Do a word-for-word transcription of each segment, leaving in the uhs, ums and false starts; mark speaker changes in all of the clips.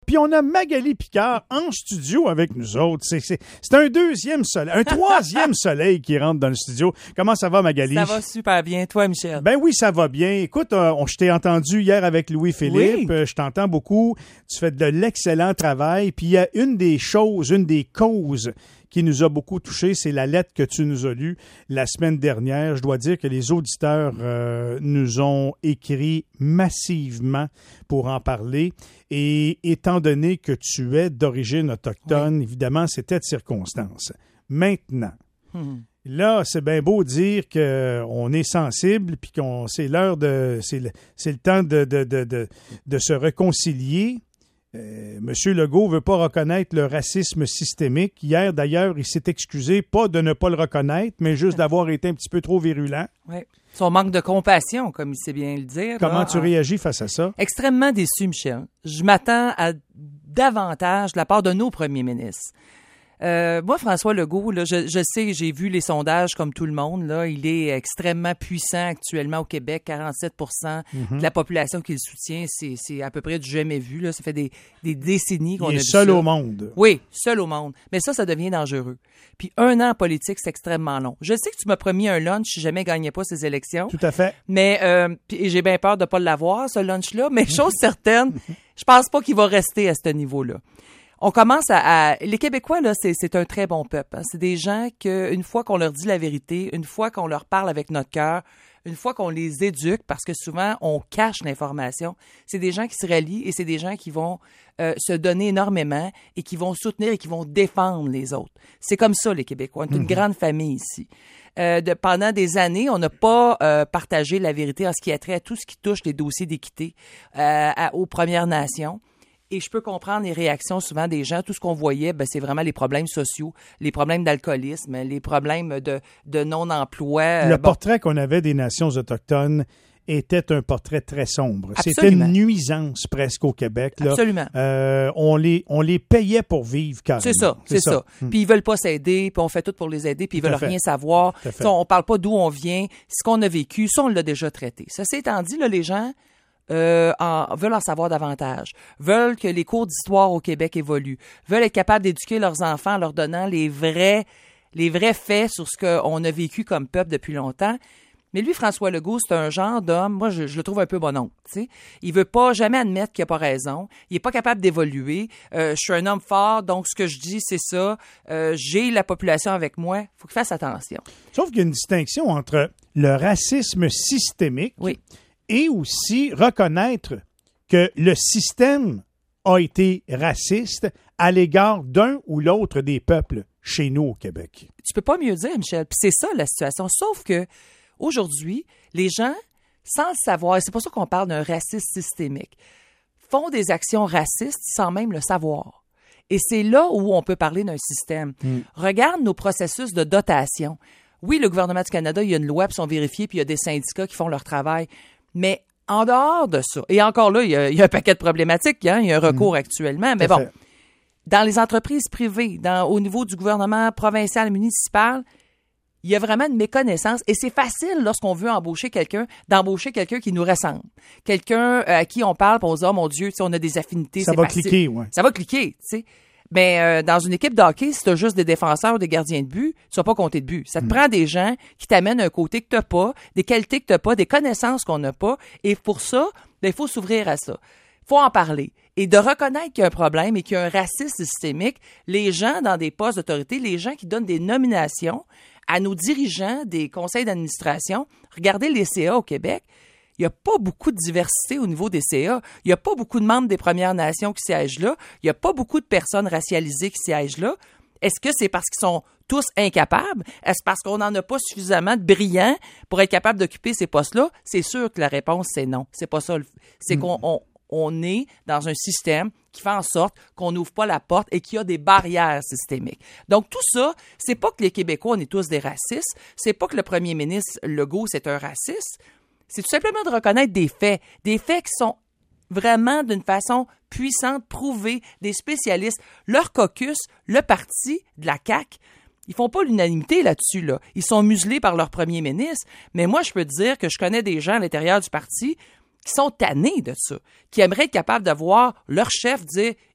Speaker 1: puis on a Magali Picard en studio avec nous autres. C'est, c'est, c'est un deuxième soleil, un troisième soleil qui rentre dans le studio. Comment ça va, Magali?
Speaker 2: Ça va super bien. Toi, Michel?
Speaker 1: Ben oui, ça va bien. Écoute, euh, on, je t'ai entendu hier avec Louis-Philippe.
Speaker 2: Oui.
Speaker 1: Euh, je t'entends beaucoup. Tu fais de l'excellent travail. Puis il y a une des choses, une des causes qui nous a beaucoup touchés, c'est la lettre que tu nous as lue la semaine dernière. Je dois dire que les auditeurs euh, nous ont écrit massivement pour en parler. Et étant donné que tu es d'origine autochtone, oui. évidemment, c'était de circonstance. Maintenant, hum. là, c'est bien beau dire qu'on est sensible puis qu'on c'est l'heure de... C'est le, c'est le temps de, de, de, de, de se réconcilier. Euh, Monsieur Legault veut pas reconnaître le racisme systémique. Hier, d'ailleurs, il s'est excusé, pas de ne pas le reconnaître, mais juste d'avoir été un petit peu trop virulent.
Speaker 2: Oui. Son manque de compassion, comme il sait bien le dire.
Speaker 1: Comment
Speaker 2: là,
Speaker 1: tu
Speaker 2: en...
Speaker 1: réagis face à ça?
Speaker 2: Extrêmement déçu, Michel. Je m'attends à davantage de la part de nos premiers ministres. Euh, moi, François Legault, là, je, je sais, j'ai vu les sondages comme tout le monde. Là, il est extrêmement puissant actuellement au Québec. quarante-sept pour cent mm-hmm. de la population qui le soutient, c'est, c'est à peu près du jamais vu. Là. Ça fait des, des décennies qu'on
Speaker 1: il
Speaker 2: a
Speaker 1: est
Speaker 2: vu
Speaker 1: seul
Speaker 2: ça.
Speaker 1: au monde.
Speaker 2: Oui, seul au monde. Mais ça, ça devient dangereux. Puis un an en politique, c'est extrêmement long. Je sais que tu m'as promis un lunch si jamais je gagnais pas ces élections.
Speaker 1: Tout à fait.
Speaker 2: Mais euh, puis j'ai bien peur de pas l'avoir, ce lunch-là. Mais chose certaine, je pense pas qu'il va rester à ce niveau-là. On commence à, à... Les Québécois, là, c'est, c'est un très bon peuple. Hein. C'est des gens que, une fois qu'on leur dit la vérité, une fois qu'on leur parle avec notre cœur, une fois qu'on les éduque, parce que souvent, on cache l'information, c'est des gens qui se rallient et c'est des gens qui vont euh, se donner énormément et qui vont soutenir et qui vont défendre les autres. C'est comme ça, les Québécois. On est une mm-hmm. grande famille ici. Euh, de, pendant des années, on n'a pas euh, partagé la vérité en ce qui a trait à tout ce qui touche les dossiers d'équité euh, à, aux Premières Nations. Et je peux comprendre les réactions souvent des gens. Tout ce qu'on voyait, ben, c'est vraiment les problèmes sociaux, les problèmes d'alcoolisme, les problèmes de, de non-emploi.
Speaker 1: Le
Speaker 2: bon.
Speaker 1: portrait qu'on avait des nations autochtones était un portrait très sombre.
Speaker 2: Absolument.
Speaker 1: C'était une nuisance presque au Québec. Là.
Speaker 2: Absolument.
Speaker 1: Euh, on les on les payait pour vivre carrément.
Speaker 2: C'est ça, c'est, c'est ça. ça. Hum. Puis ils veulent pas s'aider, puis on fait tout pour les aider, puis ils veulent rien savoir. Ça, on parle pas d'où on vient, ce qu'on a vécu, ça on l'a déjà traité. Ceci étant dit, là, les gens Euh, en, veulent en savoir davantage, veulent que les cours d'histoire au Québec évoluent, veulent être capables d'éduquer leurs enfants en leur donnant les vrais, les vrais faits sur ce qu'on a vécu comme peuple depuis longtemps. Mais lui, François Legault, c'est un genre d'homme, moi, je, je le trouve un peu bonhomme, tu sais. Il veut pas jamais admettre qu'il a pas raison. Il est pas capable d'évoluer. Euh, je suis un homme fort, donc ce que je dis, c'est ça. Euh, j'ai la population avec moi. Faut qu'il fasse attention.
Speaker 1: Sauf qu'il y a une distinction entre le racisme systémique
Speaker 2: oui.
Speaker 1: et aussi reconnaître que le système a été raciste à l'égard d'un ou l'autre des peuples chez nous au Québec.
Speaker 2: Tu peux pas mieux dire, Michel. Puis c'est ça la situation. Sauf que aujourd'hui, les gens, sans le savoir, et c'est pour ça qu'on parle d'un racisme systémique, font des actions racistes sans même le savoir. Et c'est là où on peut parler d'un système. Mm. Regarde nos processus de dotation. Oui, le gouvernement du Canada, il y a une loi, puis ils sont vérifiés, puis il y a des syndicats qui font leur travail. Mais en dehors de ça, et encore là, il y a, il y a un paquet de problématiques, hein, il y a un recours mmh. actuellement, mais bon, fait. Dans les entreprises privées, dans, au niveau du gouvernement provincial et municipal, il y a vraiment une méconnaissance et c'est facile lorsqu'on veut embaucher quelqu'un, d'embaucher quelqu'un qui nous ressemble. Quelqu'un à qui on parle, puis on se dit « Oh mon Dieu, on a des affinités,
Speaker 1: ça
Speaker 2: c'est
Speaker 1: va
Speaker 2: facile. »
Speaker 1: cliquer, oui.
Speaker 2: Ça va cliquer, tu sais. Mais euh, dans une équipe de hockey, si tu as juste des défenseurs ou des gardiens de but, tu vas pas compter de but. Ça te mmh. prend des gens qui t'amènent un côté que tu n'as pas, des qualités que tu n'as pas, des connaissances qu'on n'a pas. Et pour ça, ben, il faut s'ouvrir à ça. Il faut en parler. Et de reconnaître qu'il y a un problème et qu'il y a un racisme systémique, les gens dans des postes d'autorité, les gens qui donnent des nominations à nos dirigeants des conseils d'administration, regardez les C A au Québec, il n'y a pas beaucoup de diversité au niveau des C A. Il n'y a pas beaucoup de membres des Premières Nations qui siègent là. Il n'y a pas beaucoup de personnes racialisées qui siègent là. Est-ce que c'est parce qu'ils sont tous incapables? Est-ce parce qu'on n'en a pas suffisamment de brillants pour être capable d'occuper ces postes-là? C'est sûr que la réponse, c'est non. C'est pas ça. C'est mmh. qu'on on, on est dans un système qui fait en sorte qu'on n'ouvre pas la porte et qu'il y a des barrières systémiques. Donc, tout ça, c'est pas que les Québécois, on est tous des racistes. C'est pas que le premier ministre Legault, c'est un raciste. C'est tout simplement de reconnaître des faits, des faits qui sont vraiment d'une façon puissante, prouvée, des spécialistes. Leur caucus, le parti de la C A Q, ils font pas l'unanimité là-dessus, là. Ils sont muselés par leur premier ministre. Mais moi, je peux te dire que je connais des gens à l'intérieur du parti qui sont tannés de ça, qui aimeraient être capables de voir leur chef dire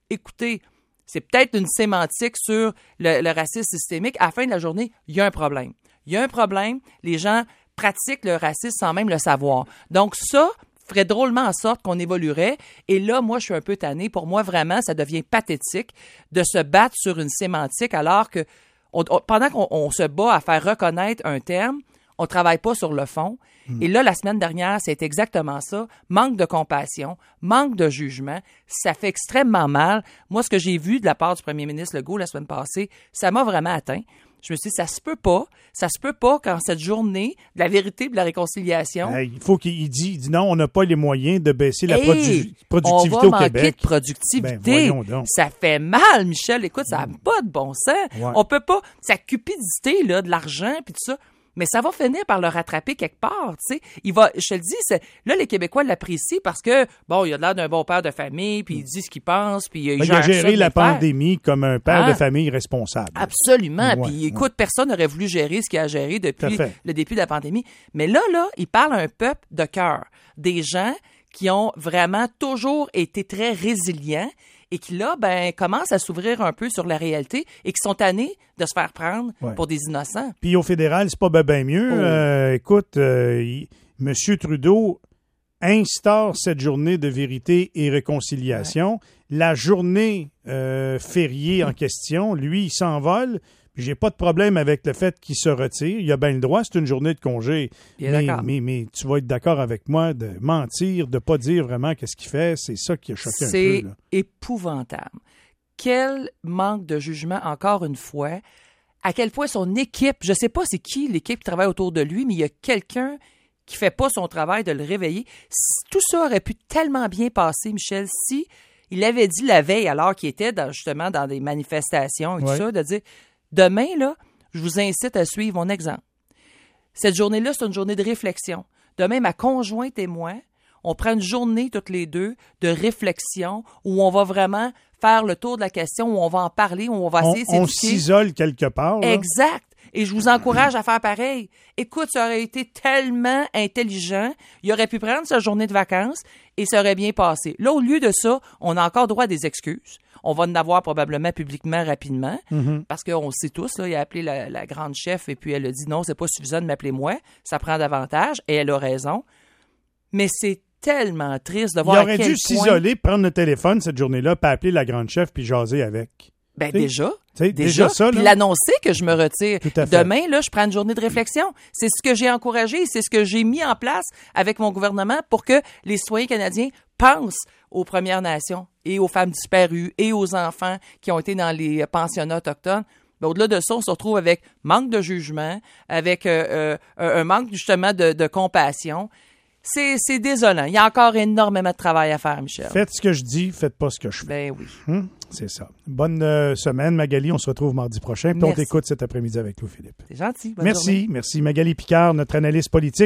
Speaker 2: écoutez, c'est peut-être une sémantique sur le, le racisme systémique. À la fin de la journée, il y a un problème. Il y a un problème. Les gens pratiquent le racisme sans même le savoir. Donc ça ferait drôlement en sorte qu'on évoluerait. Et là, moi, je suis un peu tannée. Pour moi, vraiment, ça devient pathétique de se battre sur une sémantique alors que on, on, pendant qu'on on se bat à faire reconnaître un terme, on travaille pas sur le fond. Mmh. Et là, la semaine dernière, c'est exactement ça. Manque de compassion, manque de jugement. Ça fait extrêmement mal. Moi, ce que j'ai vu de la part du premier ministre Legault la semaine passée, ça m'a vraiment atteint. Je me suis dit, ça se peut pas. Ça se peut pas quand cette journée de la vérité et de la réconciliation...
Speaker 1: Hey, il faut qu'il dise, il dit non, on n'a pas les moyens de baisser la
Speaker 2: hey,
Speaker 1: produ- productivité
Speaker 2: on va
Speaker 1: au Québec.
Speaker 2: manquer de productivité.
Speaker 1: Ben,
Speaker 2: ça fait mal, Michel. Écoute, ça n'a pas de bon sens.
Speaker 1: Ouais.
Speaker 2: On peut pas... Sa cupidité, là, de l'argent puis tout ça... Mais ça va finir par le rattraper quelque part, tu sais. Il va, je te le dis, c'est, là, les Québécois l'apprécient parce que, bon, il a l'air d'un bon père de famille, puis il dit ce qu'il pense, puis il,
Speaker 1: il a géré la
Speaker 2: faire.
Speaker 1: pandémie comme un père
Speaker 2: ah,
Speaker 1: de famille responsable.
Speaker 2: Absolument.
Speaker 1: Ouais,
Speaker 2: puis, écoute,
Speaker 1: ouais.
Speaker 2: personne n'aurait voulu gérer ce qu'il a géré depuis le début de la pandémie. Mais là, là, il parle à un peuple de cœur. Des gens qui ont vraiment toujours été très résilients et qui, là, ben, commencent à s'ouvrir un peu sur la réalité et qui sont tannés de se faire prendre ouais. pour des innocents.
Speaker 1: Puis au fédéral, c'est pas bien ben mieux. Oh. Euh, écoute, euh, il, M. Trudeau instaure cette journée de vérité et réconciliation. Ouais. La journée euh, fériée en question, lui, il s'envole. J'ai pas de problème avec le fait qu'il se retire. Il a bien le droit, c'est une journée de congé.
Speaker 2: Bien
Speaker 1: mais, mais, mais tu vas être d'accord avec moi de mentir, de pas dire vraiment qu'est-ce qu'il fait. C'est ça qui a choqué un peu.
Speaker 2: C'est
Speaker 1: là.
Speaker 2: épouvantable. Quel manque de jugement, encore une fois. À quel point son équipe, je sais pas c'est qui l'équipe qui travaille autour de lui, mais il y a quelqu'un qui fait pas son travail de le réveiller. Tout ça aurait pu tellement bien passer, Michel, si il avait dit la veille, alors qu'il était dans, justement dans des manifestations et tout ouais. ça, de dire... Demain, là, je vous incite à suivre mon exemple. Cette journée-là, c'est une journée de réflexion. Demain, ma conjointe et moi, on prend une journée toutes les deux de réflexion où on va vraiment faire le tour de la question, où on va en parler, où on va essayer
Speaker 1: on,
Speaker 2: de
Speaker 1: on s'isole quelque part. Là.
Speaker 2: Exact. Et je vous encourage à faire pareil. Écoute, ça aurait été tellement intelligent. Il aurait pu prendre sa journée de vacances et ça aurait bien passé. Là, au lieu de ça, on a encore droit à des excuses. On va en avoir probablement publiquement rapidement mm-hmm. parce qu'on le sait tous, là, il a appelé la, la grande chef et puis elle a dit non, c'est pas suffisant de m'appeler moi, ça prend davantage et elle a raison. Mais c'est tellement triste de voir à quel point...
Speaker 1: Il aurait dû s'isoler, prendre le téléphone cette journée-là, puis appeler la grande chef puis jaser avec.
Speaker 2: Ben t'sais, déjà,
Speaker 1: t'sais,
Speaker 2: déjà,
Speaker 1: déjà ça,
Speaker 2: puis l'annoncer que je me retire.
Speaker 1: Tout
Speaker 2: Demain, là, je prends une journée de réflexion. C'est ce que j'ai encouragé, c'est ce que j'ai mis en place avec mon gouvernement pour que les citoyens canadiens pensent aux Premières Nations et aux femmes disparues et aux enfants qui ont été dans les pensionnats autochtones. Ben, au-delà de ça, on se retrouve avec manque de jugement, avec euh, euh, un manque justement de, de compassion. C'est, c'est désolant. Il y a encore énormément de travail à faire, Michel.
Speaker 1: Faites ce que je dis, faites pas ce que je fais.
Speaker 2: Ben oui.
Speaker 1: Hum, c'est ça. Bonne euh, semaine, Magali. On se retrouve mardi prochain. Puis on t'écoute cet après-midi avec Louis-Philippe.
Speaker 2: C'est gentil. Bonne
Speaker 1: merci.
Speaker 2: journée.
Speaker 1: Merci. Magali Picard, notre analyste politique.